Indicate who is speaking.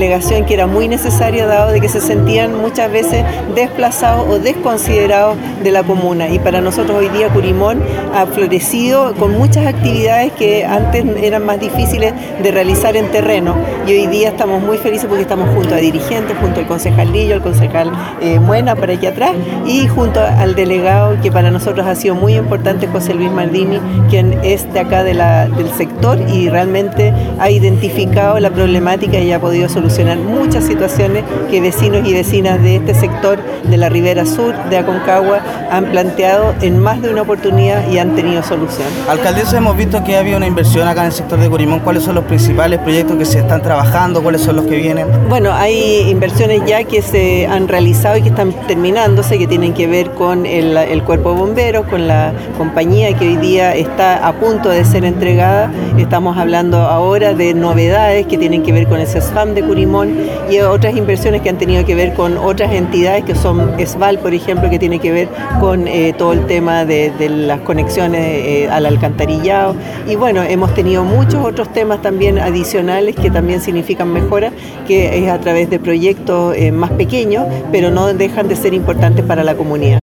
Speaker 1: delegación que era muy necesaria, dado de que se sentían muchas veces desplazados o desconsiderados de la comuna. Y para nosotros hoy día Curimón ha florecido con muchas actividades que antes eran más difíciles de realizar en terreno, y hoy día estamos muy felices porque estamos junto a dirigentes, junto al concejal Lillo, al concejal Muena para aquí atrás, y junto al delegado que para nosotros ha sido muy importante, José Luis Mardini, quien es de acá del sector y realmente ha identificado la problemática y ha podido solucionar muchas situaciones que vecinos y vecinas de este sector de la Ribera Sur de Aconcagua han planteado en más de una oportunidad y han tenido solución.
Speaker 2: Alcaldesa, hemos visto que ha habido una inversión acá en el sector de Curimón. ¿Cuáles son los principales proyectos que se están trabajando? ¿Cuáles son los que vienen?
Speaker 1: Bueno, hay inversiones ya que se han realizado y que están terminándose, que tienen que ver con el cuerpo de bomberos, con la compañía que hoy día está a punto de ser entregada. Estamos hablando ahora de novedades que tienen que ver con el CESFAM de Curimón y otras inversiones que han tenido que ver con otras entidades que son ESVAL, por ejemplo, que tiene que ver con todo el tema de las conexiones al alcantarillado. Y bueno, hemos tenido muchos otros temas también adicionales que también significan mejora, que es a través de proyectos más pequeños, pero no dejan de ser importantes para la comunidad.